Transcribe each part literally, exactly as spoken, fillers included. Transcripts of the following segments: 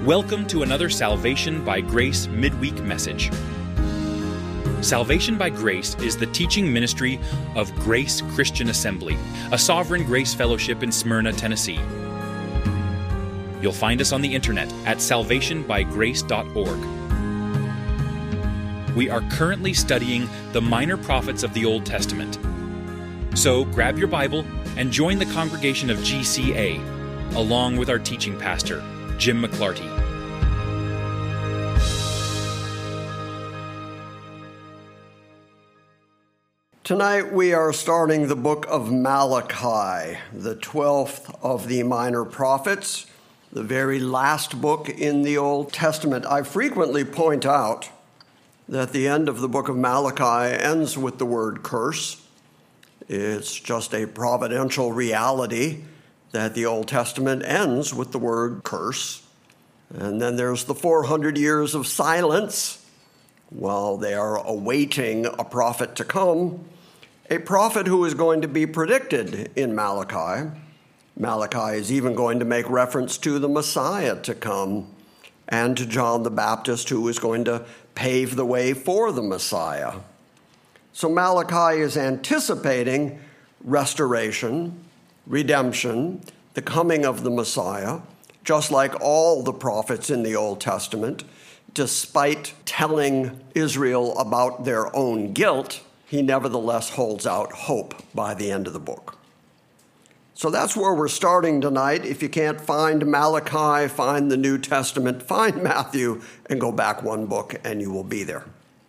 Welcome to another Salvation by Grace midweek message. Salvation by Grace is the teaching ministry of Grace Christian Assembly, a Sovereign Grace Fellowship in Smyrna, Tennessee. You'll find us on the internet at salvation by grace dot org. We are currently studying the minor prophets of the Old Testament. So grab your Bible and join the congregation of G C A, along with our teaching pastor, Jim McClarty. Tonight we are starting the book of Malachi, the twelfth of the minor prophets, the very last book in the Old Testament. I frequently point out that the end of the book of Malachi ends with the word curse. It's just a providential reality that the Old Testament ends with the word curse. And then there's the four hundred years of silence while they are awaiting a prophet to come, a prophet who is going to be predicted in Malachi. Malachi is even going to make reference to the Messiah to come and to John the Baptist, who is going to pave the way for the Messiah. So Malachi is anticipating restoration, redemption, the coming of the Messiah, just like all the prophets in the Old Testament. Despite telling Israel about their own guilt, he nevertheless holds out hope by the end of the book. So that's where we're starting tonight. If you can't find Malachi, find the New Testament, find Matthew, and go back one book, and you will be there.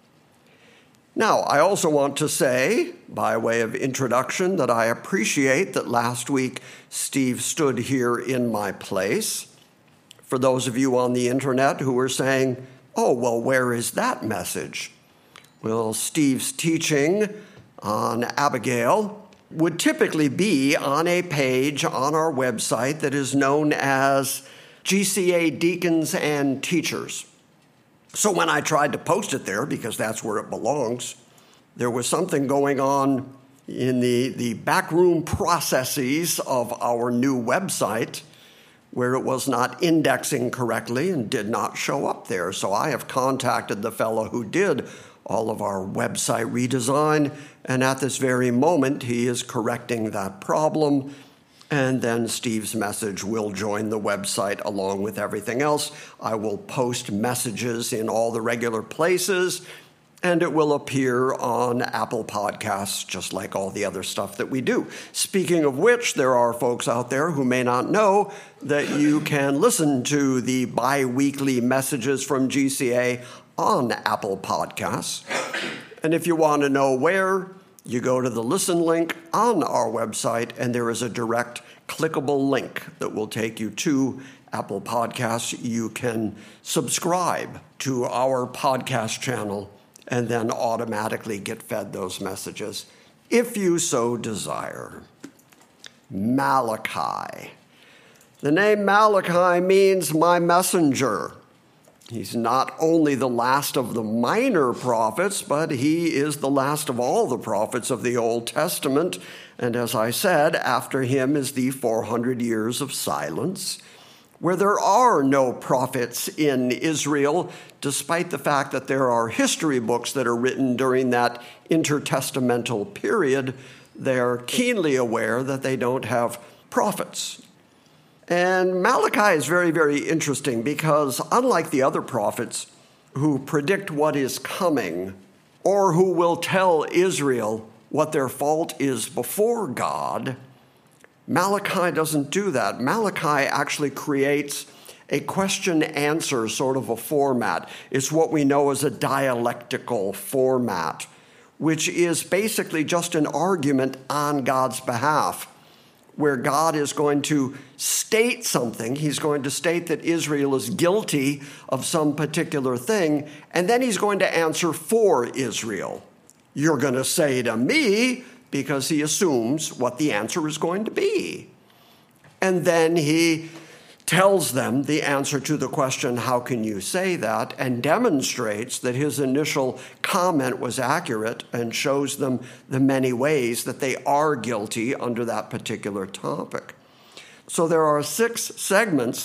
Now, I also want to say, by way of introduction, that I appreciate that last week Steve stood here in my place. For those of you on the internet who were saying, oh, well, where is that message? Well, Steve's teaching on Abigail would typically be on a page on our website that is known as G C A Deacons and Teachers. So when I tried to post it there, because that's where it belongs, there was something going on in the, the backroom processes of our new website where it was not indexing correctly and did not show up there. So I have contacted the fellow who did all of our website redesign, and at this very moment, he is correcting that problem. And then Steve's message will join the website along with everything else. I will post messages in all the regular places, and it will appear on Apple Podcasts, just like all the other stuff that we do. Speaking of which, there are folks out there who may not know that you can listen to the bi-weekly messages from G C A on Apple Podcasts. And if you want to know where, you go to the listen link on our website, and there is a direct clickable link that will take you to Apple Podcasts. You can subscribe to our podcast channel and then automatically get fed those messages if you so desire. Malachi. The name Malachi means my messenger. He's not only the last of the minor prophets, but he is the last of all the prophets of the Old Testament. And as I said, after him is the four hundred years of silence, where there are no prophets in Israel, despite the fact that there are history books that are written during that intertestamental period. They're keenly aware that they don't have prophets. And Malachi is very, very interesting because unlike the other prophets who predict what is coming or who will tell Israel what their fault is before God, Malachi doesn't do that. Malachi actually creates a question-answer sort of a format. It's what we know as a dialectical format, which is basically just an argument on God's behalf, where God is going to state something. He's going to state that Israel is guilty of some particular thing, and then he's going to answer for Israel. You're going to say to me, because he assumes what the answer is going to be. And then he tells them the answer to the question, how can you say that, and demonstrates that his initial comment was accurate and shows them the many ways that they are guilty under that particular topic. So there are six segments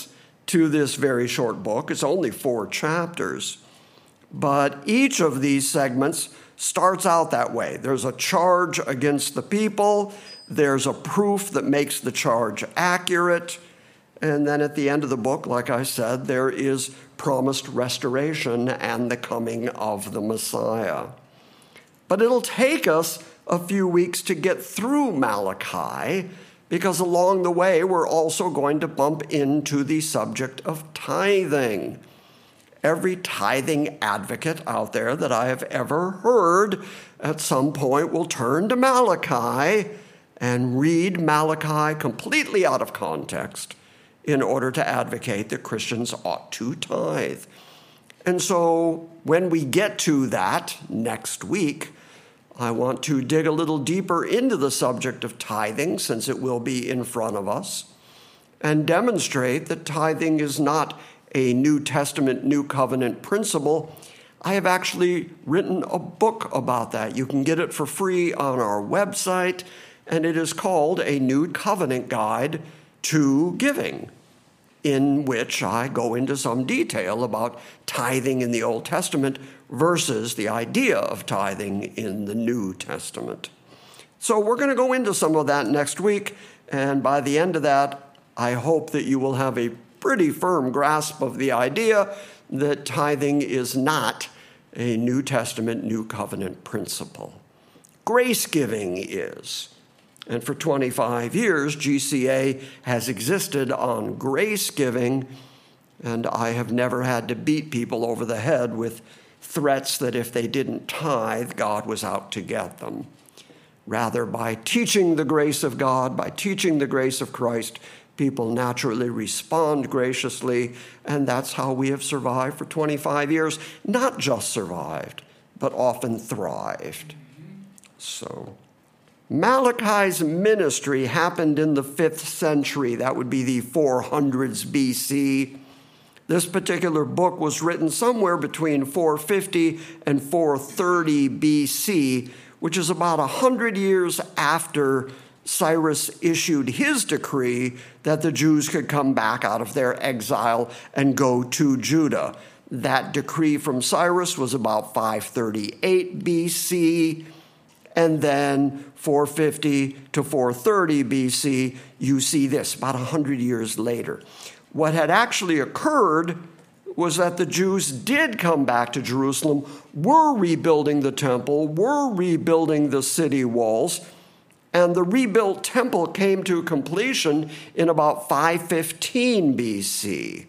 to this very short book. It's only four chapters. But each of these segments starts out that way. There's a charge against the people. There's a proof that makes the charge accurate. And then at the end of the book, like I said, there is promised restoration and the coming of the Messiah. But it'll take us a few weeks to get through Malachi, because along the way, we're also going to bump into the subject of tithing. Every tithing advocate out there that I have ever heard at some point will turn to Malachi and read Malachi completely out of context in order to advocate that Christians ought to tithe. And so when we get to that next week, I want to dig a little deeper into the subject of tithing, since it will be in front of us, and demonstrate that tithing is not a New Testament, New Covenant principle. I have actually written a book about that. You can get it for free on our website, and it is called A New Covenant Guide to Giving, in which I go into some detail about tithing in the Old Testament versus the idea of tithing in the New Testament. So we're going to go into some of that next week, and by the end of that, I hope that you will have a pretty firm grasp of the idea that tithing is not a New Testament, New Covenant principle. Grace giving is. And for twenty-five years, G C A has existed on grace giving, and I have never had to beat people over the head with threats that if they didn't tithe, God was out to get them. Rather, by teaching the grace of God, by teaching the grace of Christ, people naturally respond graciously, and that's how we have survived for twenty-five years. Not just survived, but often thrived. So Malachi's ministry happened in the fifth century. That would be the four hundreds B C. This particular book was written somewhere between four fifty and four thirty B C, which is about one hundred years after Cyrus issued his decree that the Jews could come back out of their exile and go to Judah. That decree from Cyrus was about five thirty-eight B C, and then four fifty to four thirty B C, you see this, about one hundred years later. What had actually occurred was that the Jews did come back to Jerusalem, were rebuilding the temple, were rebuilding the city walls, and the rebuilt temple came to completion in about five fifteen B C.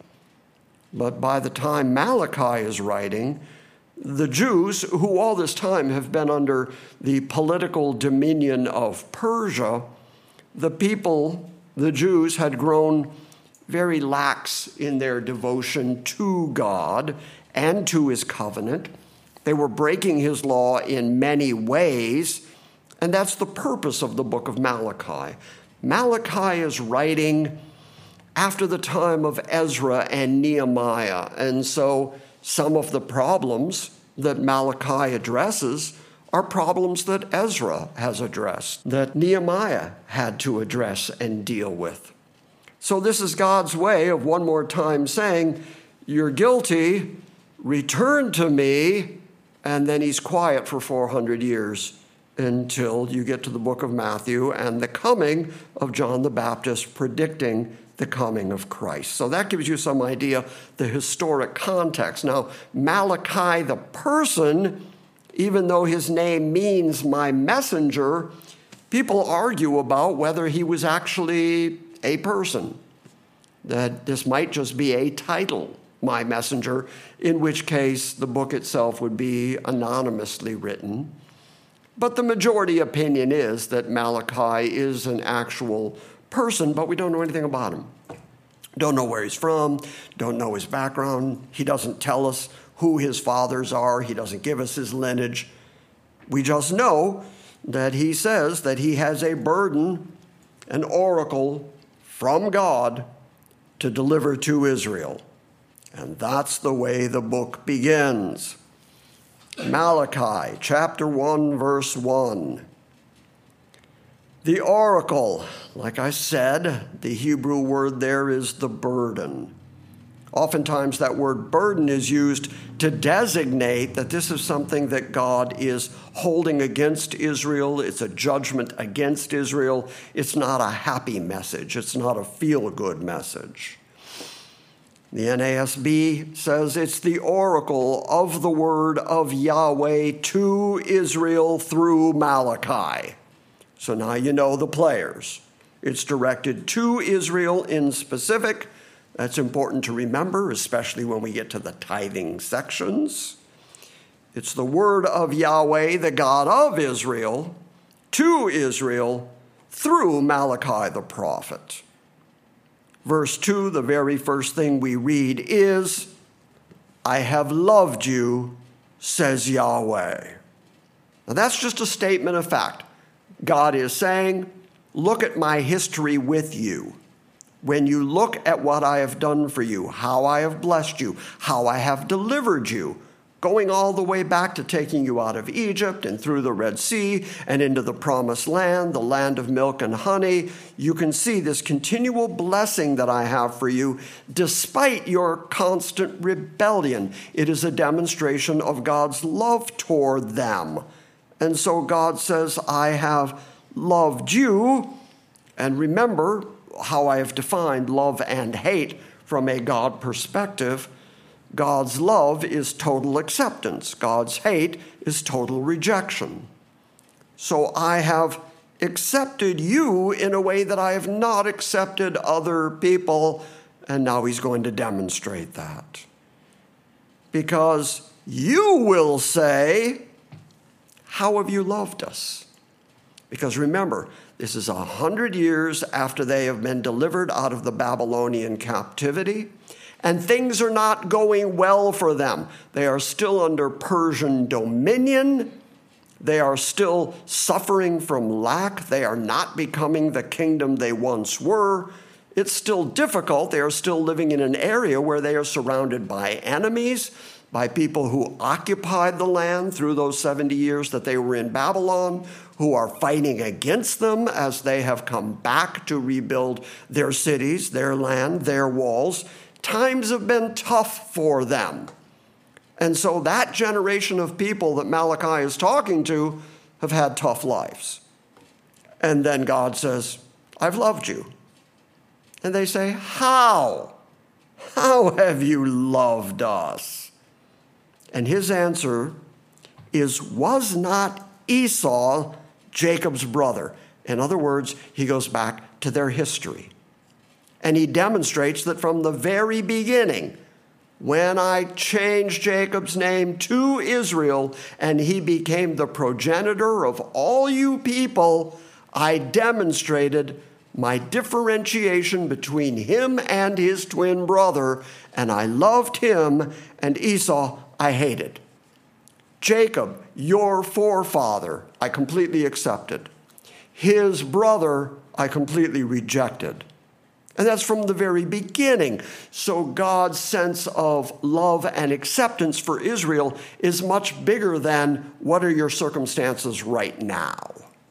But by the time Malachi is writing, the Jews, who all this time have been under the political dominion of Persia, the people, the Jews, had grown very lax in their devotion to God and to his covenant. They were breaking his law in many ways, and that's the purpose of the book of Malachi. Malachi is writing after the time of Ezra and Nehemiah, and so some of the problems that Malachi addresses are problems that Ezra has addressed, that Nehemiah had to address and deal with. So this is God's way of one more time saying, you're guilty, return to me, and then he's quiet for four hundred years until you get to the book of Matthew and the coming of John the Baptist predicting the coming of Christ. So that gives you some idea the historic context. Now, Malachi, the person, even though his name means my messenger, people argue about whether he was actually a person, that this might just be a title, my messenger, in which case the book itself would be anonymously written. But the majority opinion is that Malachi is an actual person, but we don't know anything about him. Don't know where he's from, don't know his background. He doesn't tell us who his fathers are. He doesn't give us his lineage. We just know that he says that he has a burden, an oracle from God to deliver to Israel. And that's the way the book begins. Malachi chapter one, verse one. The oracle, like I said, the Hebrew word there is the burden. Oftentimes that word burden is used to designate that this is something that God is holding against Israel. It's a judgment against Israel. It's not a happy message. It's not a feel-good message. The N A S B says it's the oracle of the word of Yahweh to Israel through Malachi. So now you know the players. It's directed to Israel in specific. That's important to remember, especially when we get to the tithing sections. It's the word of Yahweh, the God of Israel, to Israel through Malachi the prophet. Verse two, the very first thing we read is, I have loved you, says Yahweh. Now that's just a statement of fact. God is saying, look at my history with you. When you look at what I have done for you, how I have blessed you, how I have delivered you, going all the way back to taking you out of Egypt and through the Red Sea and into the promised land, the land of milk and honey, you can see this continual blessing that I have for you despite your constant rebellion. It is a demonstration of God's love toward them. And so God says, I have loved you. And remember how I have defined love and hate from a God perspective. God's love is total acceptance. God's hate is total rejection. So I have accepted you in a way that I have not accepted other people, and now he's going to demonstrate that. Because you will say, how have you loved us? Because remember, this is a hundred years after they have been delivered out of the Babylonian captivity, and things are not going well for them. They are still under Persian dominion. They are still suffering from lack. They are not becoming the kingdom they once were. It's still difficult. They are still living in an area where they are surrounded by enemies, by people who occupied the land through those seventy years that they were in Babylon, who are fighting against them as they have come back to rebuild their cities, their land, their walls. Times have been tough for them. And so that generation of people that Malachi is talking to have had tough lives. And then God says, I've loved you. And they say, how? How have you loved us? And his answer is, was not Esau Jacob's brother? In other words, he goes back to their history. And he demonstrates that from the very beginning, when I changed Jacob's name to Israel and he became the progenitor of all you people, I demonstrated my differentiation between him and his twin brother, and I loved him, and Esau I hated. Jacob, your forefather, I completely accepted. His brother, I completely rejected. And that's from the very beginning. So God's sense of love and acceptance for Israel is much bigger than what are your circumstances right now.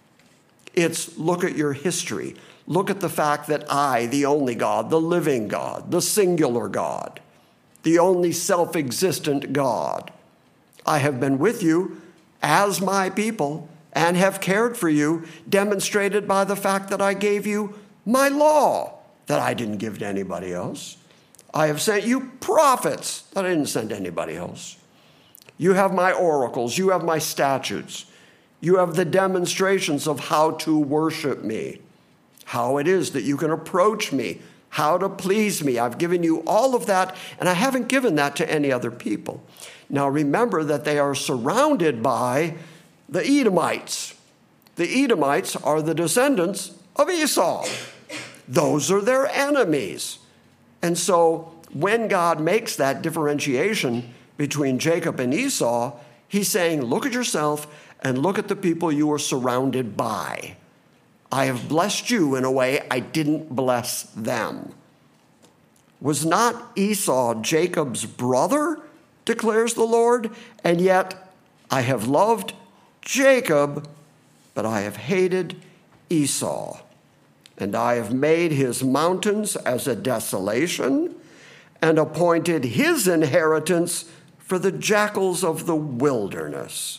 It's look at your history. Look at the fact that I, the only God, the living God, the singular God, the only self-existent God, I have been with you as my people and have cared for you, demonstrated by the fact that I gave you my law that I didn't give to anybody else. I have sent you prophets that I didn't send to anybody else. You have my oracles. You have my statutes. You have the demonstrations of how to worship me, how it is that you can approach me, how to please me. I've given you all of that, and I haven't given that to any other people. Now remember that they are surrounded by the Edomites. The Edomites are the descendants of Esau. Those are their enemies. And so when God makes that differentiation between Jacob and Esau, he's saying, look at yourself and look at the people you are surrounded by. I have blessed you in a way I didn't bless them. Was not Esau Jacob's brother, declares the Lord? And yet I have loved Jacob, but I have hated Esau. And I have made his mountains as a desolation, and appointed his inheritance for the jackals of the wilderness.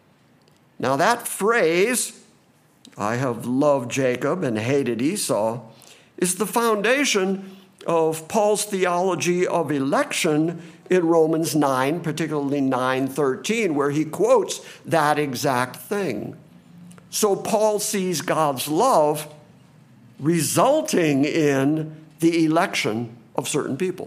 Now that phrase, I have loved Jacob and hated Esau, is the foundation of Paul's theology of election in Romans nine, particularly nine thirteen, where he quotes that exact thing. So Paul sees God's love resulting in the election of certain people.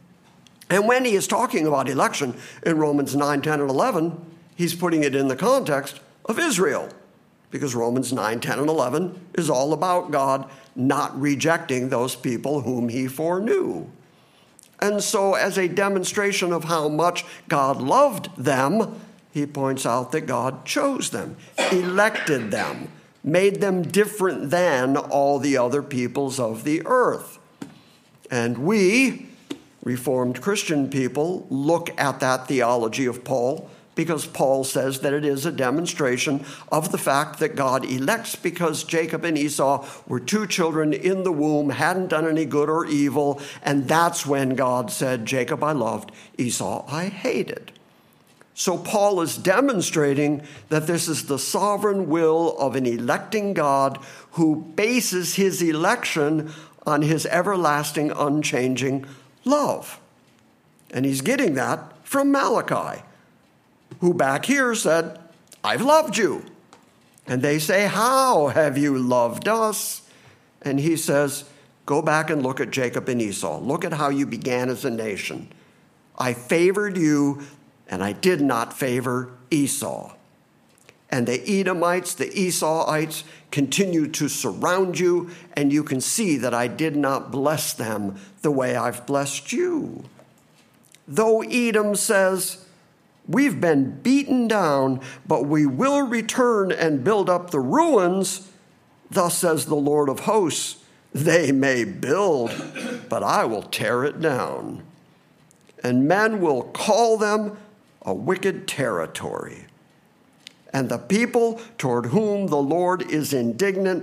And when he is talking about election in Romans nine, ten, and eleven, he's putting it in the context of Israel, because Romans nine, ten, and eleven is all about God not rejecting those people whom he foreknew. And so as a demonstration of how much God loved them, he points out that God chose them, elected them, made them different than all the other peoples of the earth. And we, Reformed Christian people, look at that theology of Paul because Paul says that it is a demonstration of the fact that God elects because Jacob and Esau were two children in the womb, hadn't done any good or evil, and that's when God said, Jacob I loved, Esau I hated. So Paul is demonstrating that this is the sovereign will of an electing God who bases his election on his everlasting, unchanging love. And he's getting that from Malachi, who back here said, I've loved you. And they say, how have you loved us? And he says, go back and look at Jacob and Esau. Look at how you began as a nation. I favored you, and I did not favor Esau. And the Edomites, the Esauites, continue to surround you, and you can see that I did not bless them the way I've blessed you. Though Edom says, we've been beaten down, but we will return and build up the ruins, thus says the Lord of hosts, they may build, but I will tear it down. And men will call them a wicked territory. And the people toward whom the Lord is indignant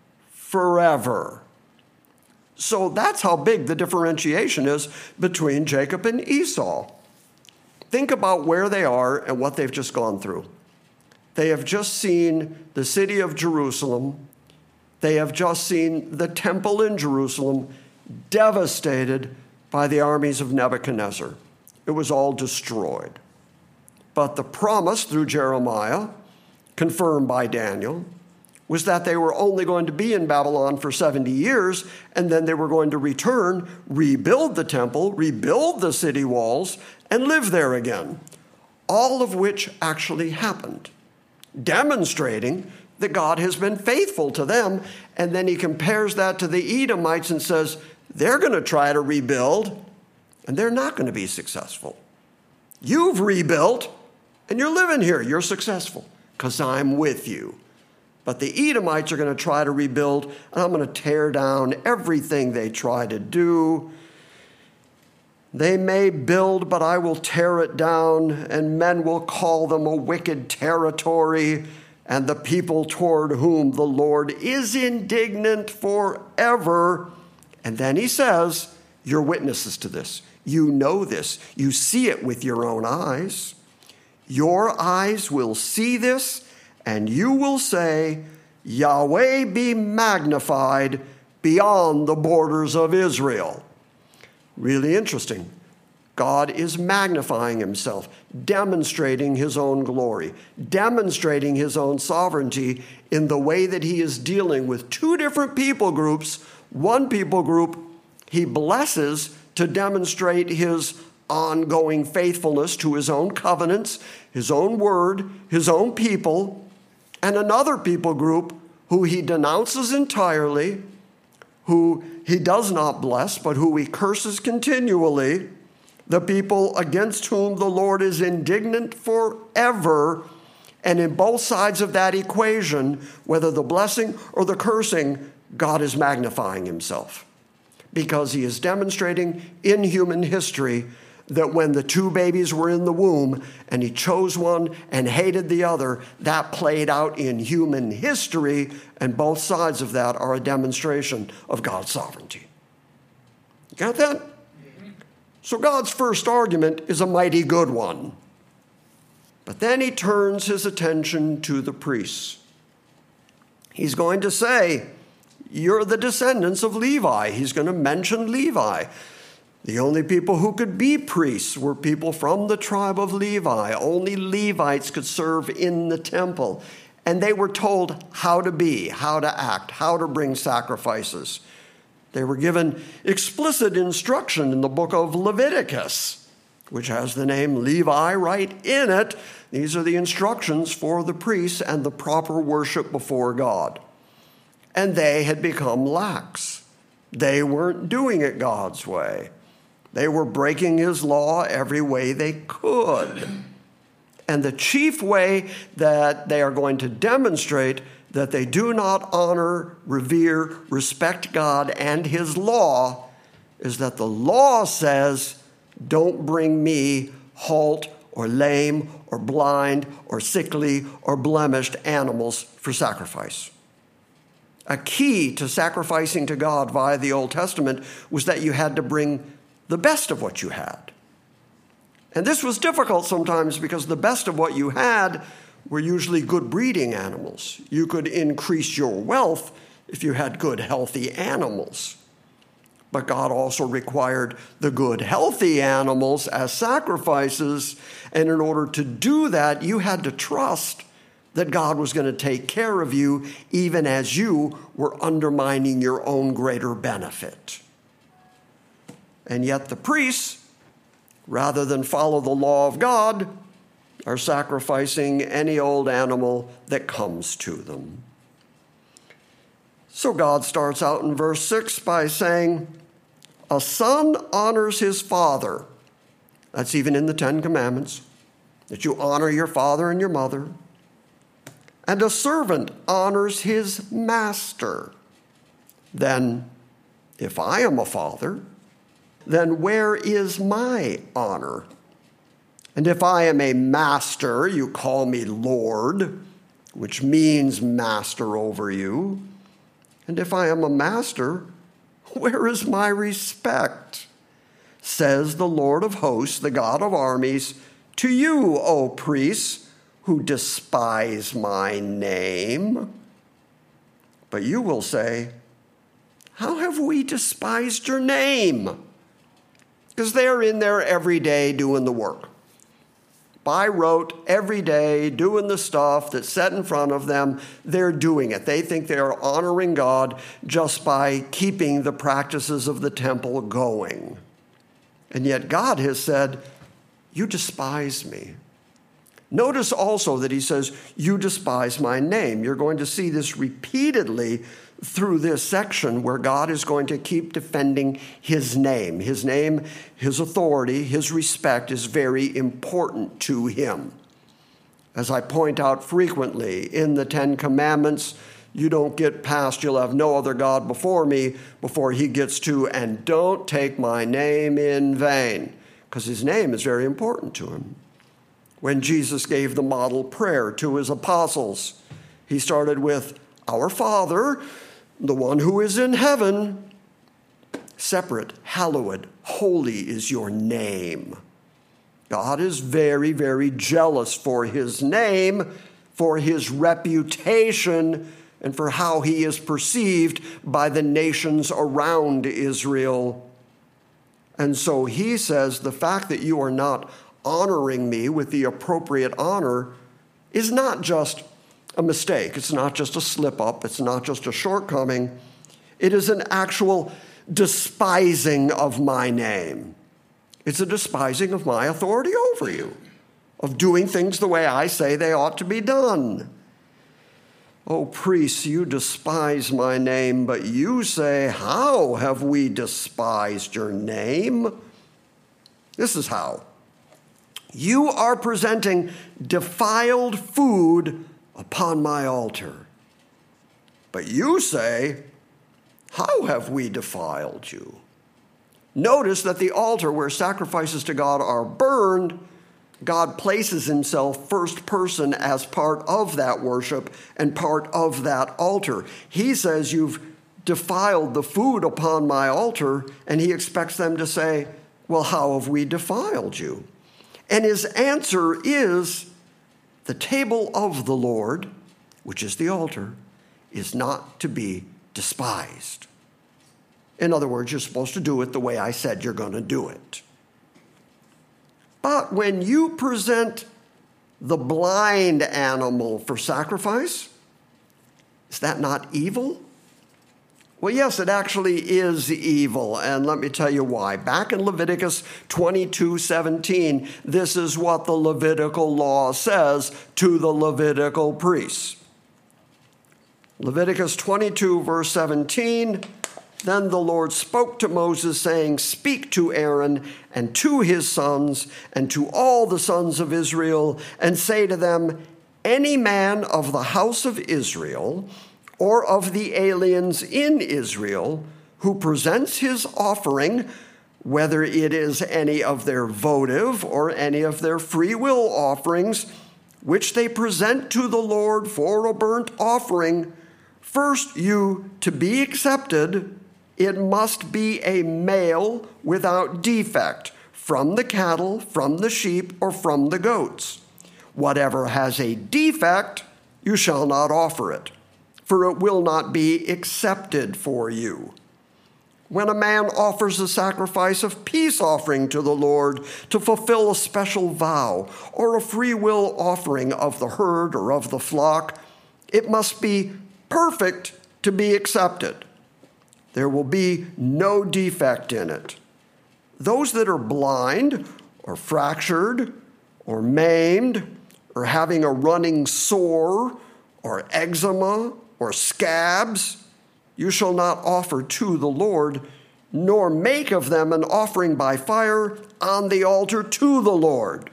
forever. So that's how big the differentiation is between Jacob and Esau. Think about where they are and what they've just gone through. They have just seen the city of Jerusalem. They have just seen the temple in Jerusalem devastated by the armies of Nebuchadnezzar. It was all destroyed. But the promise through Jeremiah, confirmed by Daniel, was that they were only going to be in Babylon for seventy years, and then they were going to return, rebuild the temple, rebuild the city walls, and live there again, all of which actually happened, demonstrating that God has been faithful to them. And then he compares that to the Edomites and says, they're going to try to rebuild, and they're not going to be successful. You've rebuilt, and you're living here. You're successful because I'm with you. But the Edomites are going to try to rebuild, and I'm going to tear down everything they try to do. They may build, but I will tear it down, and men will call them a wicked territory, and the people toward whom the Lord is indignant forever. And then he says, you're witnesses to this. You know this. You see it with your own eyes. Your eyes will see this, and you will say, Yahweh be magnified beyond the borders of Israel. Really interesting. God is magnifying himself, demonstrating his own glory, demonstrating his own sovereignty in the way that he is dealing with two different people groups. One people group he blesses to demonstrate his ongoing faithfulness to his own covenants, his own word, his own people, and another people group who he denounces entirely, who he does not bless, but who he curses continually, the people against whom the Lord is indignant forever. And in both sides of that equation, whether the blessing or the cursing, God is magnifying himself, because he is demonstrating in human history that when the two babies were in the womb and he chose one and hated the other, that played out in human history, and both sides of that are a demonstration of God's sovereignty. You got that? So God's first argument is a mighty good one. But then he turns his attention to the priests. He's going to say, you're the descendants of Levi. He's going to mention Levi. The only people who could be priests were people from the tribe of Levi. Only Levites could serve in the temple. And they were told how to be, how to act, how to bring sacrifices. They were given explicit instruction in the book of Leviticus, which has the name Levi right in it. These are the instructions for the priests and the proper worship before God. And they had become lax. They weren't doing it God's way. They were breaking his law every way they could. And the chief way that they are going to demonstrate that they do not honor, revere, respect God and his law is that the law says, don't bring me halt or lame or blind or sickly or blemished animals for sacrifice. A key to sacrificing to God via the Old Testament was that you had to bring the best of what you had. And this was difficult sometimes because the best of what you had were usually good breeding animals. You could increase your wealth if you had good, healthy animals. But God also required the good, healthy animals as sacrifices. And in order to do that, you had to trust that God was going to take care of you even as you were undermining your own greater benefit. And yet the priests, rather than follow the law of God, are sacrificing any old animal that comes to them. So God starts out in verse six by saying, a son honors his father. That's even in the Ten Commandments, that you honor your father and your mother. And a servant honors his master. Then, if I am a father, then where is my honor? And if I am a master, you call me Lord, which means master over you. And if I am a master, where is my respect? Says the Lord of hosts, the God of armies, to you, O priests, who despise my name. But you will say, how have we despised your name? Because they're in there every day doing the work. By rote, every day, doing the stuff that's set in front of them, they're doing it. They think they are honoring God just by keeping the practices of the temple going. And yet God has said, you despise me. Notice also that he says, you despise my name. You're going to see this repeatedly through this section where God is going to keep defending his name. His name, his authority, his respect is very important to him. As I point out frequently, in the Ten Commandments, you don't get past, you'll have no other God before me, before he gets to, and don't take my name in vain, because his name is very important to him. When Jesus gave the model prayer to his apostles, he started with, Our Father, the one who is in heaven, separate, hallowed, holy is your name. God is very, very jealous for his name, for his reputation, and for how he is perceived by the nations around Israel. And so he says, the fact that you are not honoring me with the appropriate honor is not just a mistake. It's not just a slip up. It's not just a shortcoming. It is an actual despising of my name. It's a despising of my authority over you, of doing things the way I say they ought to be done. Oh, priests, you despise my name, but you say, how have we despised your name? This is how. You are presenting defiled food upon my altar. But you say, how have we defiled you? Notice that the altar where sacrifices to God are burned, God places himself first person as part of that worship and part of that altar. He says, you've defiled the food upon my altar, and he expects them to say, Well, how have we defiled you? And his answer is, the table of the Lord, which is the altar, is not to be despised. In other words, you're supposed to do it the way I said you're going to do it. But when you present the blind animal for sacrifice, is that not evil? Well, yes, it actually is evil, and let me tell you why. Back in Leviticus twenty-two seventeen, this is what the Levitical law says to the Levitical priests. Leviticus twenty-two, verse seventeen, then the Lord spoke to Moses, saying, speak to Aaron and to his sons and to all the sons of Israel, and say to them, any man of the house of Israel or of the aliens in Israel who presents his offering, whether it is any of their votive or any of their free will offerings, which they present to the Lord for a burnt offering, first you to be accepted, it must be a male without defect from the cattle, from the sheep, or from the goats. Whatever has a defect, you shall not offer it, for it will not be accepted for you. When a man offers a sacrifice of peace offering to the Lord to fulfill a special vow, or a free will offering of the herd or of the flock, it must be perfect to be accepted. There will be no defect in it. Those that are blind or fractured or maimed or having a running sore or eczema or scabs, you shall not offer to the Lord, nor make of them an offering by fire on the altar to the Lord.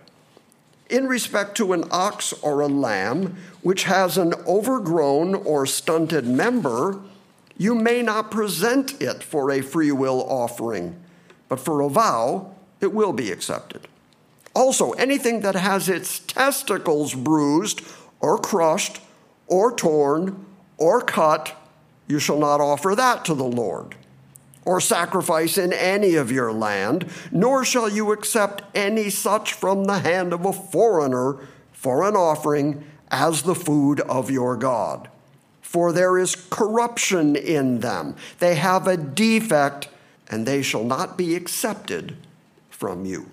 In respect to an ox or a lamb, which has an overgrown or stunted member, you may not present it for a free will offering, but for a vow it will be accepted. Also, anything that has its testicles bruised or crushed or torn or cut, you shall not offer that to the Lord, or sacrifice in any of your land, nor shall you accept any such from the hand of a foreigner for an offering as the food of your God. For there is corruption in them. They have a defect, and they shall not be accepted from you.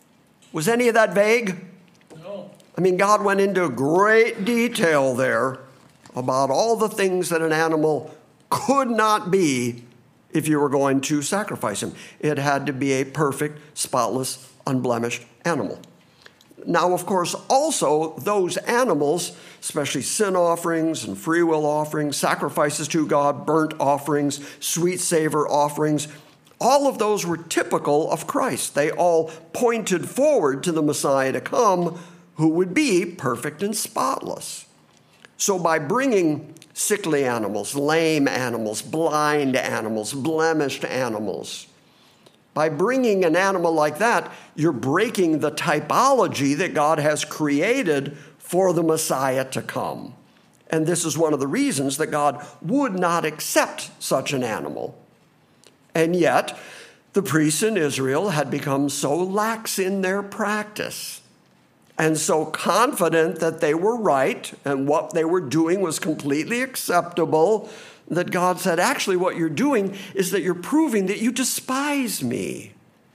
Was any of that vague? No. I mean, God went into great detail there about all the things that an animal could not be if you were going to sacrifice him. It had to be a perfect, spotless, unblemished animal. Now, of course, also those animals, especially sin offerings and free will offerings, sacrifices to God, burnt offerings, sweet savor offerings, all of those were typical of Christ. They all pointed forward to the Messiah to come, who would be perfect and spotless. So by bringing sickly animals, lame animals, blind animals, blemished animals, by bringing an animal like that, you're breaking the typology that God has created for the Messiah to come. And this is one of the reasons that God would not accept such an animal. And yet, the priests in Israel had become so lax in their practice and so confident that they were right and what they were doing was completely acceptable, that God said, actually, what you're doing is that you're proving that you despise me.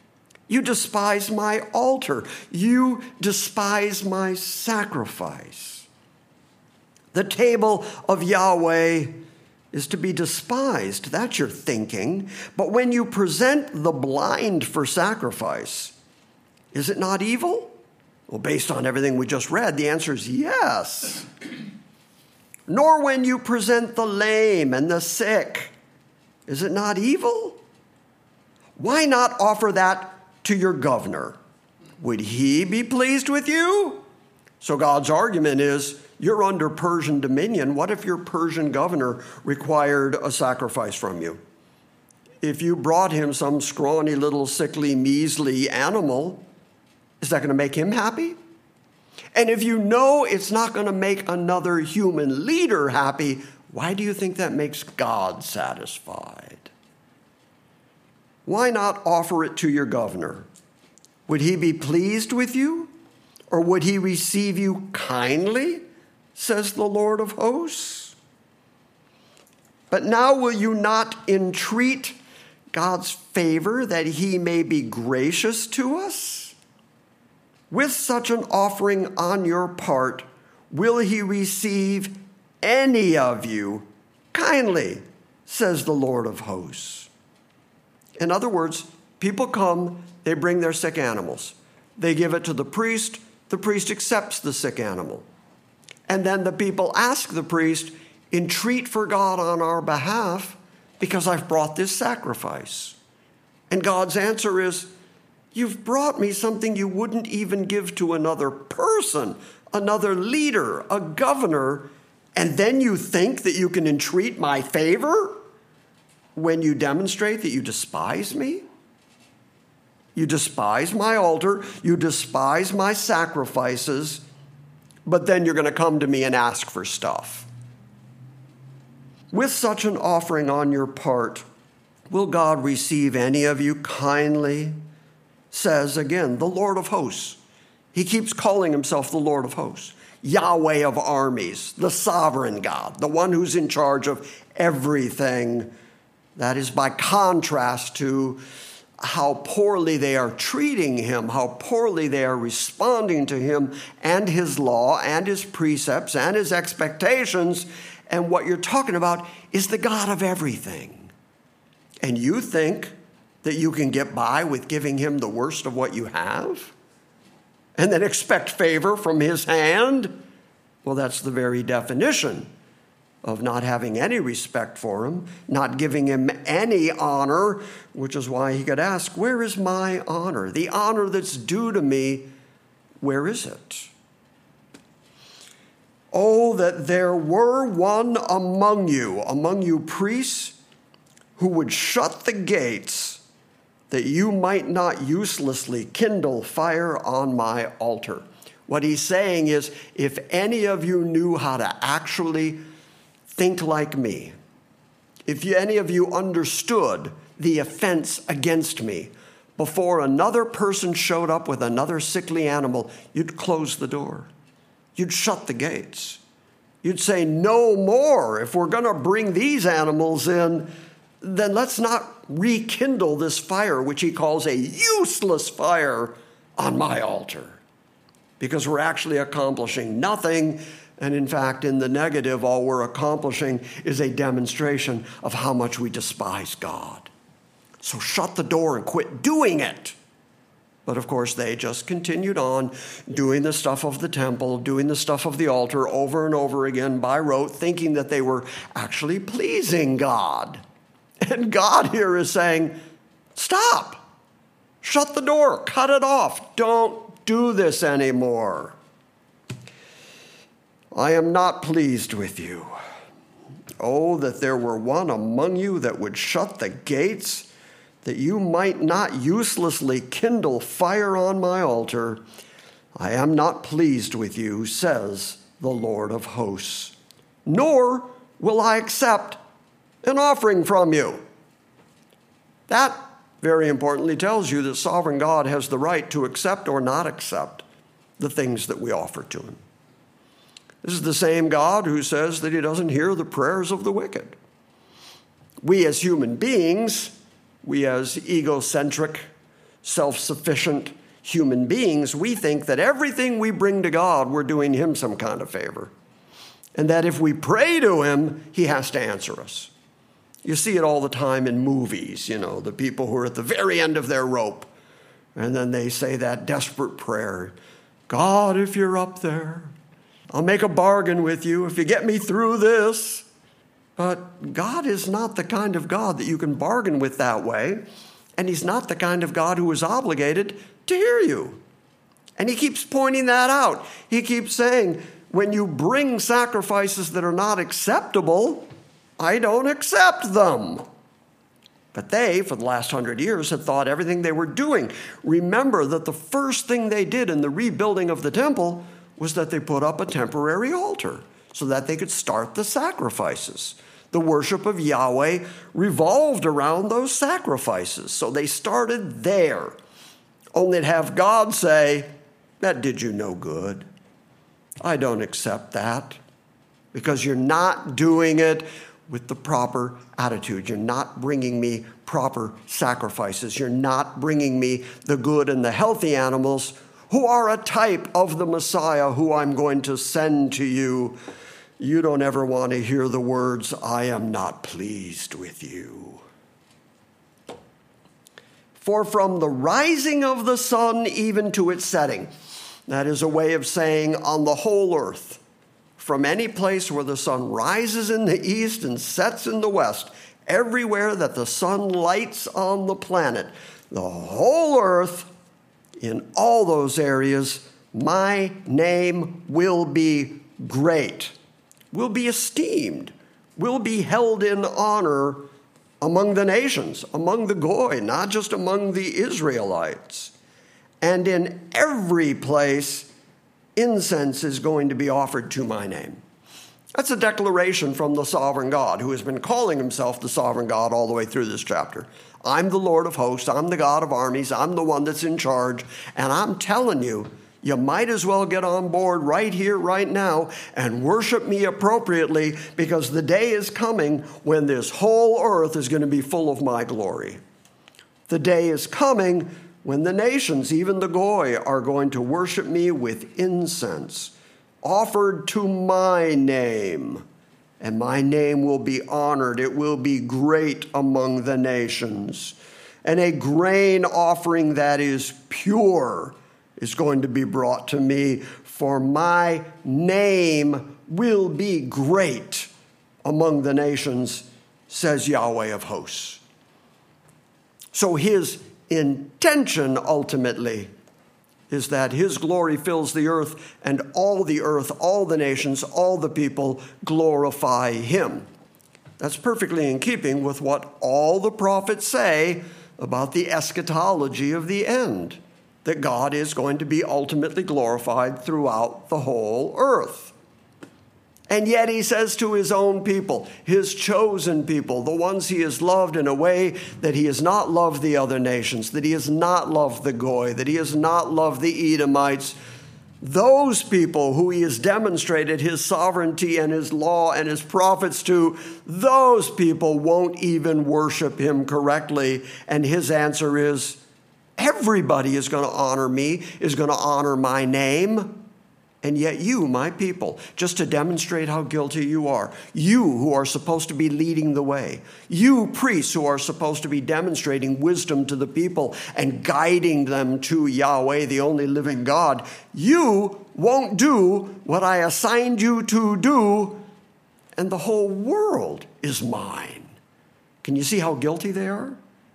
You despise my altar. You despise my sacrifice. The table of Yahweh is to be despised. That's your thinking. But when you present the blind for sacrifice, is it not evil? Well, based on everything we just read, the answer is yes. Nor when you present the lame and the sick, is it not evil? Why not offer that to your governor? Would he be pleased with you? So God's argument is, you're under Persian dominion. What if your Persian governor required a sacrifice from you? If you brought him some scrawny little sickly, measly animal, is that going to make him happy? And if you know it's not going to make another human leader happy, why do you think that makes God satisfied? Why not offer it to your governor? Would he be pleased with you? Or would he receive you kindly, says the Lord of hosts? But now will you not entreat God's favor that he may be gracious to us? With such an offering on your part, will he receive any of you kindly, says the Lord of hosts. In other words, people come, they bring their sick animals. They give it to the priest. The priest accepts the sick animal. And then the people ask the priest, entreat for God on our behalf because I've brought this sacrifice. And God's answer is, you've brought me something you wouldn't even give to another person, another leader, a governor, and then you think that you can entreat my favor when you demonstrate that you despise me? You despise my altar, you despise my sacrifices, but then you're going to come to me and ask for stuff. With such an offering on your part, will God receive any of you kindly? Says again, the Lord of hosts. He keeps calling himself the Lord of hosts. Yahweh of armies, the sovereign God, the one who's in charge of everything. That is by contrast to how poorly they are treating him, how poorly they are responding to him and his law and his precepts and his expectations. And what you're talking about is the God of everything. And you think that you can get by with giving him the worst of what you have and then expect favor from his hand? Well, that's the very definition of not having any respect for him, not giving him any honor, which is why he could ask, where is my honor? The honor that's due to me, where is it? Oh, that there were one among you, among you priests, who would shut the gates that you might not uselessly kindle fire on my altar. What he's saying is, if any of you knew how to actually think like me, if you, any of you understood the offense against me, before another person showed up with another sickly animal, you'd close the door. You'd shut the gates. You'd say, no more. If we're going to bring these animals in, then let's not rekindle this fire, which he calls a useless fire on my altar, because we're actually accomplishing nothing. And in fact, in the negative, all we're accomplishing is a demonstration of how much we despise God. So shut the door and quit doing it. But of course, they just continued on doing the stuff of the temple, doing the stuff of the altar over and over again by rote, thinking that they were actually pleasing God. And God here is saying, stop, shut the door, cut it off, don't do this anymore. I am not pleased with you. Oh, that there were one among you that would shut the gates, that you might not uselessly kindle fire on my altar. I am not pleased with you, says the Lord of hosts, nor will I accept an offering from you. That, very importantly, tells you that sovereign God has the right to accept or not accept the things that we offer to him. This is the same God who says that he doesn't hear the prayers of the wicked. We as human beings, we as egocentric, self-sufficient human beings, we think that everything we bring to God, we're doing him some kind of favor. And that if we pray to him, he has to answer us. You see it all the time in movies, you know, the people who are at the very end of their rope. And then they say that desperate prayer, God, if you're up there, I'll make a bargain with you if you get me through this. But God is not the kind of God that you can bargain with that way. And he's not the kind of God who is obligated to hear you. And he keeps pointing that out. He keeps saying, when you bring sacrifices that are not acceptable, I don't accept them. But they, for the last hundred years, had thought everything they were doing. Remember that the first thing they did in the rebuilding of the temple was that they put up a temporary altar so that they could start the sacrifices. The worship of Yahweh revolved around those sacrifices. So they started there. only to have God say, that did you no good. I don't accept that, because you're not doing it with the proper attitude. You're not bringing me proper sacrifices. You're not bringing me the good and the healthy animals who are a type of the Messiah who I'm going to send to you. You don't ever want to hear the words, I am not pleased with you. For from the rising of the sun even to its setting, that is a way of saying on the whole earth, from any place where the sun rises in the east and sets in the west, everywhere that the sun lights on the planet, the whole earth, in all those areas, my name will be great, will be esteemed, will be held in honor among the nations, among the Goy, not just among the Israelites. And in every place, incense is going to be offered to my name. That's a declaration from the sovereign God, who has been calling himself the sovereign God all the way through this chapter. I'm the Lord of hosts. I'm the God of armies. I'm the one that's in charge. And I'm telling you, you might as well get on board right here, right now, and worship me appropriately, because the day is coming when this whole earth is going to be full of my glory. The day is coming when the nations, even the Goy, are going to worship me with incense offered to my name, and my name will be honored. It will be great among the nations. And a grain offering that is pure is going to be brought to me, for my name will be great among the nations, says Yahweh of hosts. So his intention ultimately is that his glory fills the earth, and all the earth, all the nations, all the people glorify him. That's perfectly in keeping with what all the prophets say about the eschatology of the end, that God is going to be ultimately glorified throughout the whole earth. And yet he says to his own people, his chosen people, the ones he has loved in a way that he has not loved the other nations, that he has not loved the Goy, that he has not loved the Edomites, those people who he has demonstrated his sovereignty and his law and his prophets to, those people won't even worship him correctly. And his answer is, everybody is going to honor me, is going to honor my name. And yet you, my people, just to demonstrate how guilty you are, you who are supposed to be leading the way, you priests who are supposed to be demonstrating wisdom to the people and guiding them to Yahweh, the only living God, you won't do what I assigned you to do, and the whole world is mine. Can you see how guilty they are?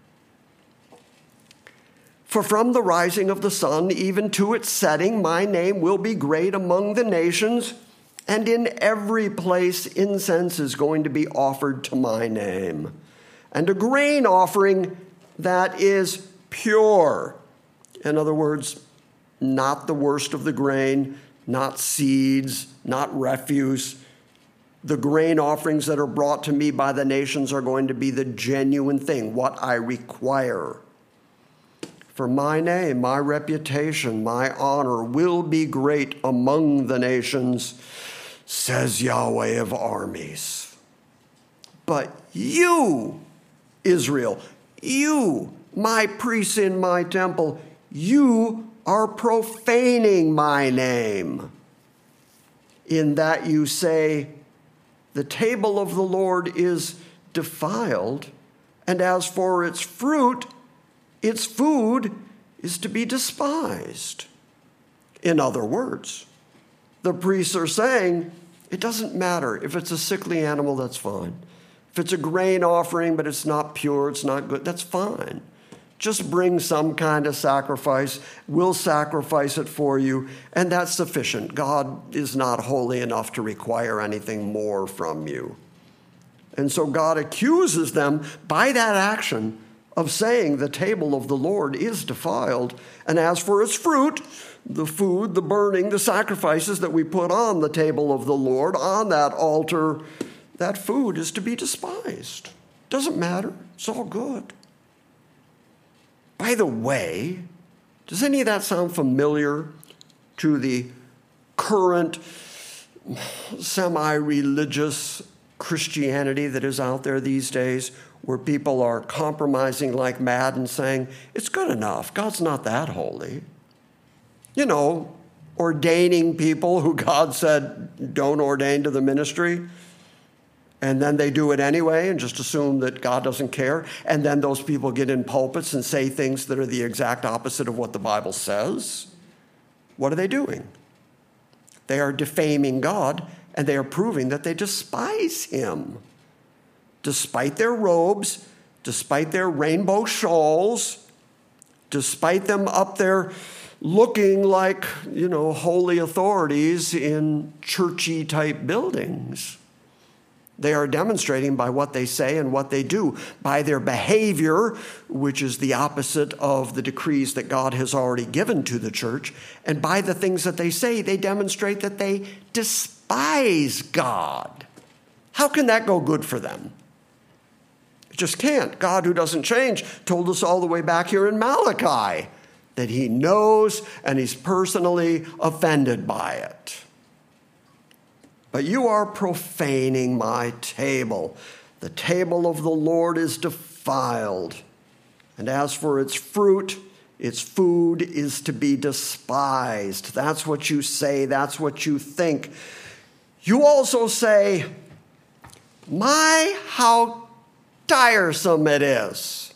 For from the rising of the sun even to its setting, my name will be great among the nations, and in every place incense is going to be offered to my name. And a grain offering that is pure. In other words, not the worst of the grain, not seeds, not refuse. The grain offerings that are brought to me by the nations are going to be the genuine thing, what I require. For my name, my reputation, my honor will be great among the nations, says Yahweh of armies. But you, Israel, you, my priests in my temple, you are profaning my name, in that you say, the table of the Lord is defiled, and as for its fruit, its food is to be despised. In other words, the priests are saying, it doesn't matter. If it's a sickly animal, that's fine. If it's a grain offering, but it's not pure, it's not good, that's fine. Just bring some kind of sacrifice. We'll sacrifice it for you, and that's sufficient. God is not holy enough to require anything more from you. And so God accuses them by that action of saying the table of the Lord is defiled. And as for its fruit, the food, the burning, the sacrifices that we put on the table of the Lord, on that altar, that food is to be despised. Doesn't matter. It's all good. By the way, Does any of that sound familiar to the current semi-religious Christianity that is out there these days, where people are compromising like mad and saying, it's good enough, God's not that holy? You know, ordaining people who God said don't ordain to the ministry, and then they do it anyway and just assume that God doesn't care, and then those people get in pulpits and say things that are the exact opposite of what the Bible says. What are they doing? They are defaming God, and they are proving that they despise him. Despite their robes, despite their rainbow shawls, despite them up there looking like, you know, holy authorities in churchy type buildings. They are demonstrating by what they say and what they do, by their behavior, which is the opposite of the decrees that God has already given to the church, and by the things that they say, they demonstrate that they despise God. How can that go good for them? It just can't. God, who doesn't change, told us all the way back here in Malachi that he knows and he's personally offended by it. But you are profaning my table. The table of the Lord is defiled. And as for its fruit, its food is to be despised. That's what you say. That's what you think. You also say, my, how tiresome it is.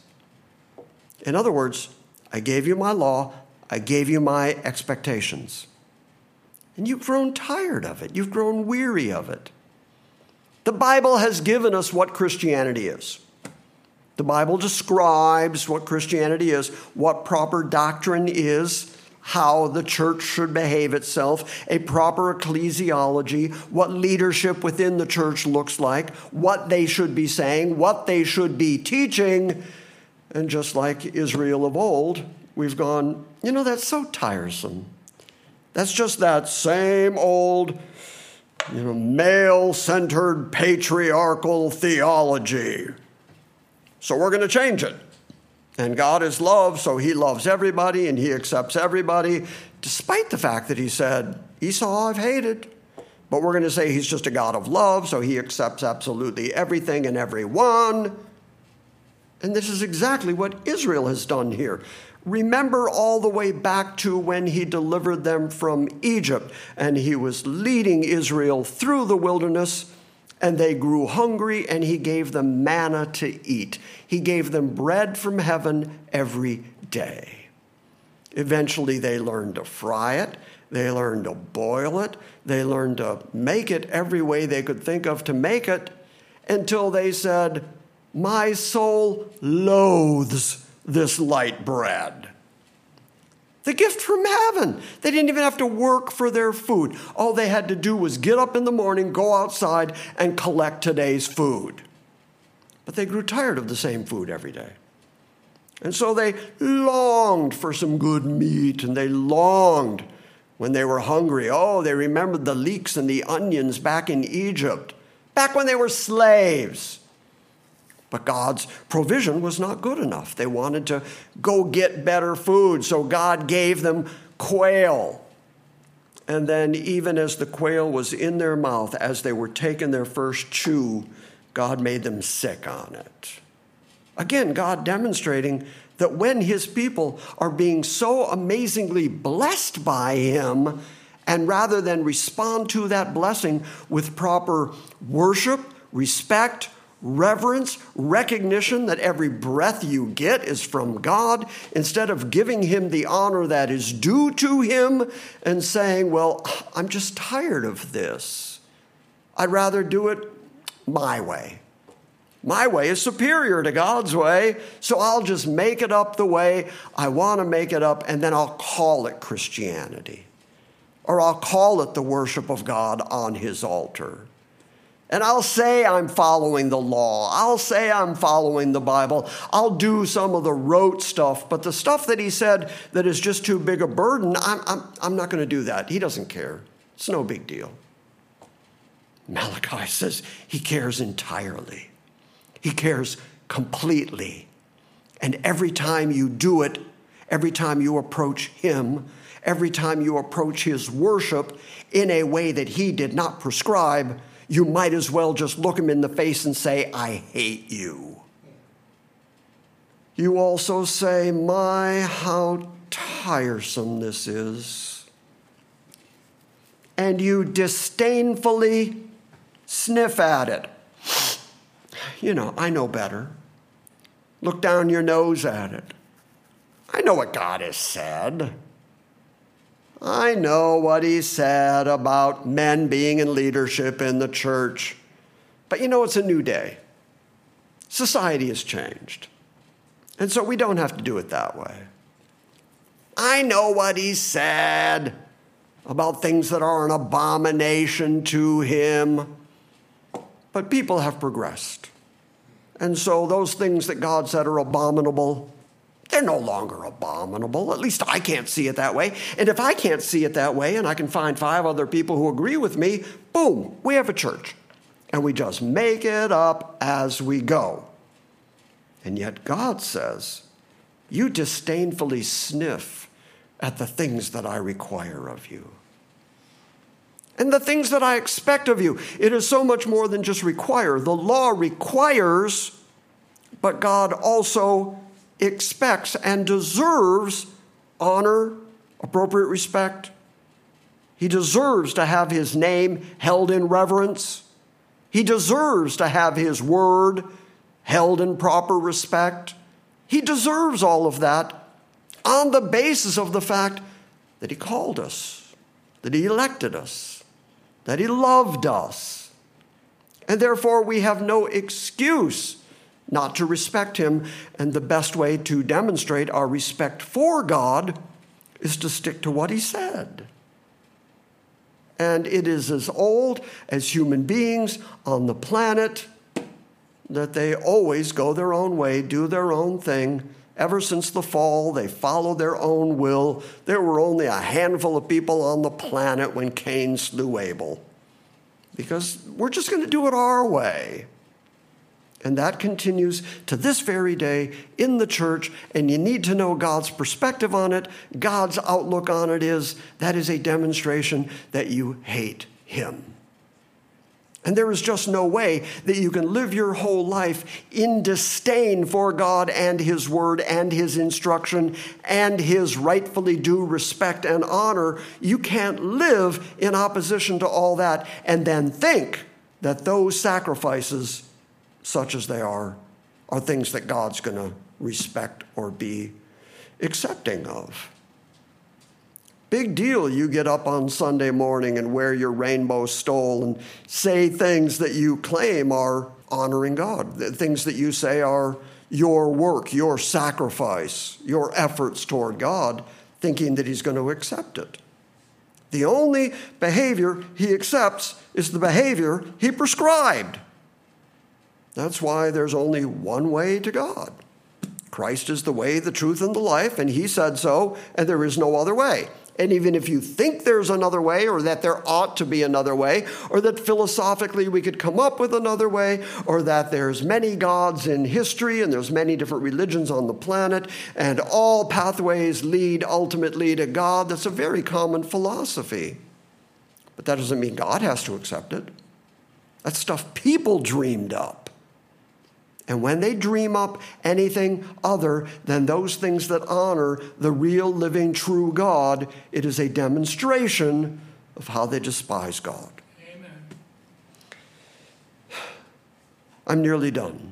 In other words, I gave you my law. I gave you my expectations. And you've grown tired of it. You've grown weary of it. The Bible has given us what Christianity is. The Bible describes what Christianity is, what proper doctrine is, how the church should behave itself, a proper ecclesiology, what leadership within the church looks like, what they should be saying, what they should be teaching. And just like Israel of old, we've gone, you know, that's so tiresome. That's just that same old, you know, male-centered patriarchal theology. So we're going to change it. And God is love, so he loves everybody and he accepts everybody, despite the fact that he said, Esau I've hated. But we're going to say he's just a God of love, so he accepts absolutely everything and everyone. And this is exactly what Israel has done here. Remember all the way back to when he delivered them from Egypt, and he was leading Israel through the wilderness, and they grew hungry, and he gave them manna to eat. He gave them bread from heaven every day. Eventually, they learned to fry it. They learned to boil it. They learned to make it every way they could think of to make it, until they said, my soul loathes this light bread. The gift from heaven. They didn't even have to work for their food. All they had to do was get up in the morning, go outside, and collect today's food. But they grew tired of the same food every day. And so they longed for some good meat, and they longed when they were hungry. Oh, they remembered the leeks and the onions back in Egypt, back when they were slaves. But God's provision was not good enough. They wanted to go get better food, so God gave them quail. And then even as the quail was in their mouth, as they were taking their first chew, God made them sick on it. Again, God demonstrating that when his people are being so amazingly blessed by him, and rather than respond to that blessing with proper worship, respect, reverence, recognition that every breath you get is from God, instead of giving him the honor that is due to him and saying, well, I'm just tired of this. I'd rather do it my way. My way is superior to God's way, so I'll just make it up the way I want to make it up, and then I'll call it Christianity. Or I'll call it the worship of God on his altar. And I'll say I'm following the law. I'll say I'm following the Bible. I'll do some of the rote stuff, but the stuff that he said that is just too big a burden, I'm, I'm, I'm not going to do that. He doesn't care. It's no big deal. Malachi says he cares entirely. He cares completely. And every time you do it, every time you approach him, every time you approach his worship in a way that he did not prescribe, you might as well just look him in the face and say, I hate you. You also say, my, how tiresome this is. And you disdainfully sniff at it. You know, I know better. Look down your nose at it. I know what God has said. I know what he said about men being in leadership in the church. But you know, it's a new day. Society has changed. And so we don't have to do it that way. I know what he said about things that are an abomination to him. But people have progressed. And so those things that God said are abominable, they're no longer abominable. At least I can't see it that way. And if I can't see it that way and I can find five other people who agree with me, boom, we have a church. And we just make it up as we go. And yet God says, you disdainfully sniff at the things that I require of you. And the things that I expect of you. It is so much more than just require. The law requires, but God also expects and deserves honor, appropriate respect. He deserves to have his name held in reverence. He deserves to have his word held in proper respect. He deserves all of that on the basis of the fact that he called us, that he elected us, that he loved us. And therefore, we have no excuse not to respect him. And the best way to demonstrate our respect for God is to stick to what he said. And it is as old as human beings on the planet that they always go their own way, do their own thing. Ever since the fall, they follow their own will. There were only a handful of people on the planet when Cain slew Abel. Because we're just going to do it our way. And that continues to this very day in the church, and you need to know God's perspective on it. God's outlook on it is that is a demonstration that you hate him. And there is just no way that you can live your whole life in disdain for God and his word and his instruction and his rightfully due respect and honor. You can't live in opposition to all that and then think that those sacrifices, such as they are, are things that God's going to respect or be accepting of. Big deal you get up on Sunday morning and wear your rainbow stole and say things that you claim are honoring God, things that you say are your work, your sacrifice, your efforts toward God, thinking that he's going to accept it. The only behavior he accepts is the behavior he prescribed. That's why there's only one way to God. Christ is the way, the truth, and the life, and he said so, and there is no other way. And even if you think there's another way, or that there ought to be another way, or that philosophically we could come up with another way, or that there's many gods in history and there's many different religions on the planet, and all pathways lead ultimately to God, that's a very common philosophy. But that doesn't mean God has to accept it. That's stuff people dreamed up. And when they dream up anything other than those things that honor the real, living, true God, it is a demonstration of how they despise God. Amen. I'm nearly done.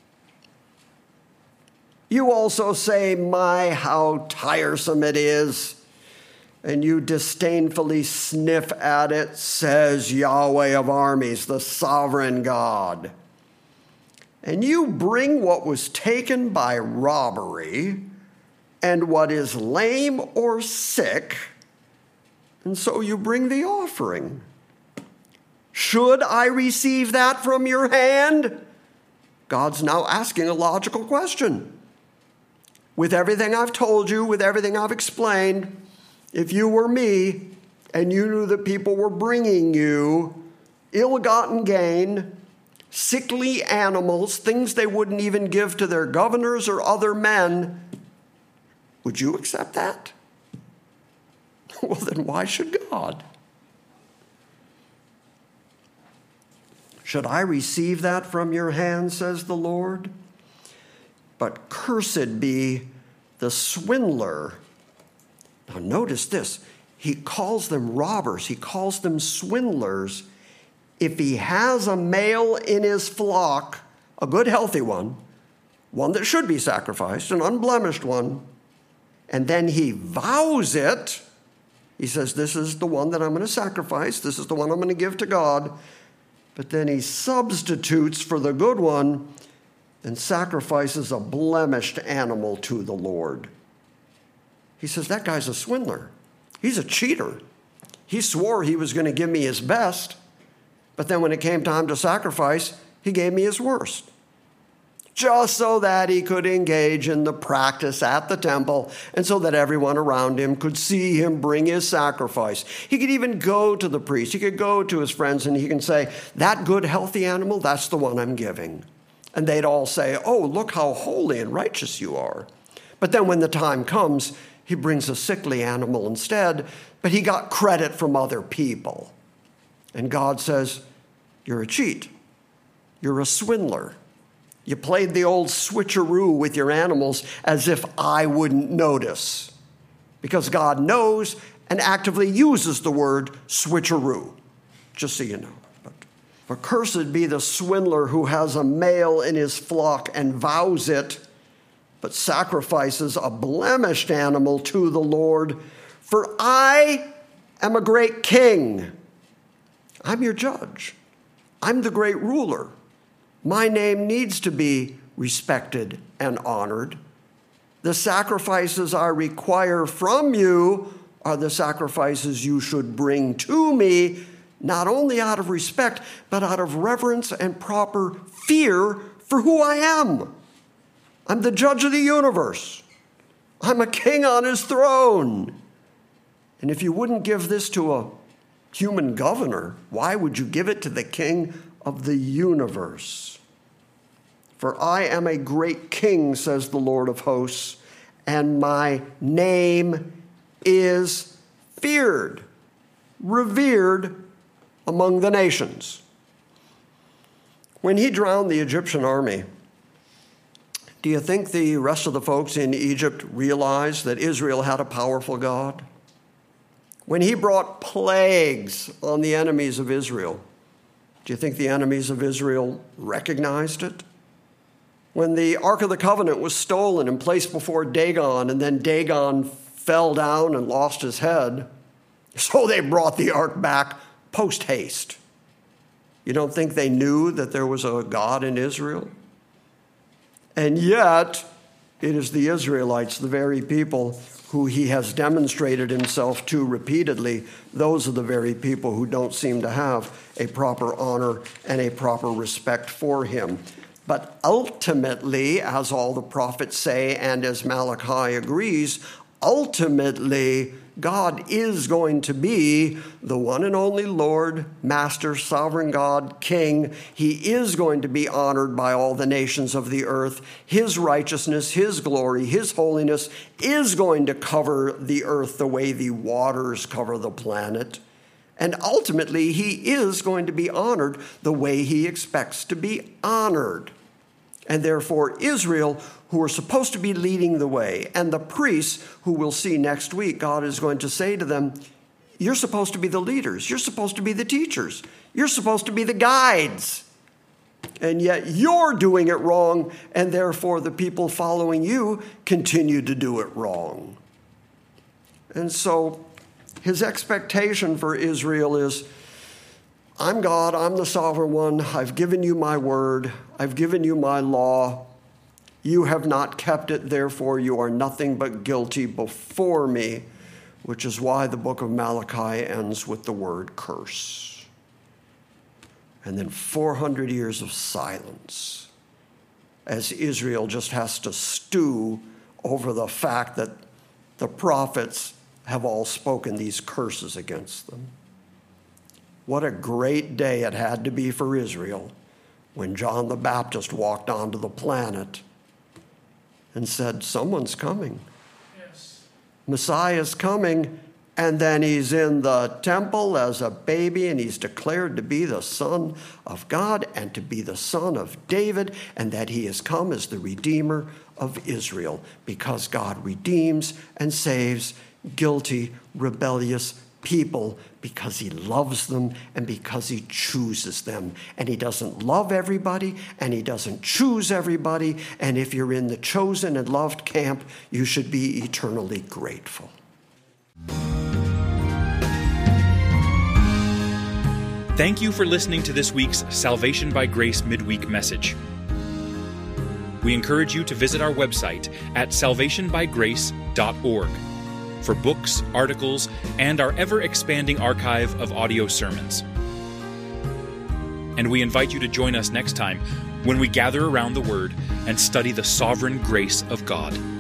You also say, my, how tiresome it is. And you disdainfully sniff at it, says Yahweh of armies, the sovereign God. And you bring what was taken by robbery and what is lame or sick, and so you bring the offering. Should I receive that from your hand? God's now asking a logical question. With everything I've told you, with everything I've explained, if you were me and you knew that people were bringing you ill-gotten gain, sickly animals, things they wouldn't even give to their governors or other men, Would you accept that? Well, then why should God? Should I receive that from your hand, says the Lord? But cursed be the swindler. Now notice this. He calls them robbers. He calls them swindlers. If he has a male in his flock, a good healthy one, one that should be sacrificed, an unblemished one, and then he vows it, he says, this is the one that I'm going to sacrifice, this is the one I'm going to give to God, but then he substitutes for the good one and sacrifices a blemished animal to the Lord. He says, that guy's a swindler. He's a cheater. He swore he was going to give me his best, but then when it came time to sacrifice, he gave me his worst, just so that he could engage in the practice at the temple and so that everyone around him could see him bring his sacrifice. He could even go to the priest. He could go to his friends and he can say, that good, healthy animal, that's the one I'm giving. And they'd all say, oh, look how holy and righteous you are. But then when the time comes, he brings a sickly animal instead, but he got credit from other people. And God says, you're a cheat. You're a swindler. You played the old switcheroo with your animals as if I wouldn't notice. Because God knows and actively uses the word switcheroo, just so you know. But, for cursed be the swindler who has a male in his flock and vows it, but sacrifices a blemished animal to the Lord. For I am a great king. I'm your judge. I'm the great ruler. My name needs to be respected and honored. The sacrifices I require from you are the sacrifices you should bring to me, not only out of respect, but out of reverence and proper fear for who I am. I'm the judge of the universe. I'm a king on his throne. And if you wouldn't give this to a human governor, why would you give it to the king of the universe? For I am a great king, says the Lord of hosts, and my name is feared, revered among the nations. When he drowned the Egyptian army, do you think the rest of the folks in Egypt realized that Israel had a powerful God? When he brought plagues on the enemies of Israel, do you think the enemies of Israel recognized it? When the Ark of the Covenant was stolen and placed before Dagon, and then Dagon fell down and lost his head, so they brought the Ark back post-haste. You don't think they knew that there was a God in Israel? And yet, it is the Israelites, the very people who he has demonstrated himself to repeatedly. Those are the very people who don't seem to have a proper honor and a proper respect for him. But ultimately, as all the prophets say, and as Malachi agrees, ultimately, God is going to be the one and only Lord, Master, Sovereign God, King. He is going to be honored by all the nations of the earth. His righteousness, his glory, his holiness is going to cover the earth the way the waters cover the planet. And ultimately, he is going to be honored the way he expects to be honored. And therefore, Israel, who are supposed to be leading the way, and the priests, who we'll see next week, God is going to say to them, you're supposed to be the leaders. You're supposed to be the teachers. You're supposed to be the guides. And yet you're doing it wrong, and therefore the people following you continue to do it wrong. And so his expectation for Israel is, I'm God, I'm the sovereign one, I've given you my word, I've given you my law. You have not kept it, therefore you are nothing but guilty before me, which is why the book of Malachi ends with the word curse. And then four hundred years of silence as Israel just has to stew over the fact that the prophets have all spoken these curses against them. What a great day it had to be for Israel when John the Baptist walked onto the planet and said, someone's coming. Messiah's coming, and then he's in the temple as a baby, and he's declared to be the Son of God and to be the Son of David, and that he has come as the Redeemer of Israel, because God redeems and saves guilty, rebellious people because he loves them and because he chooses them. And he doesn't love everybody, and he doesn't choose everybody. And if you're in the chosen and loved camp, you should be eternally grateful. Thank you for listening to this week's Salvation by Grace midweek message. We encourage you to visit our website at salvation by grace dot org for books, articles, and our ever-expanding archive of audio sermons. And we invite you to join us next time when we gather around the Word and study the sovereign grace of God.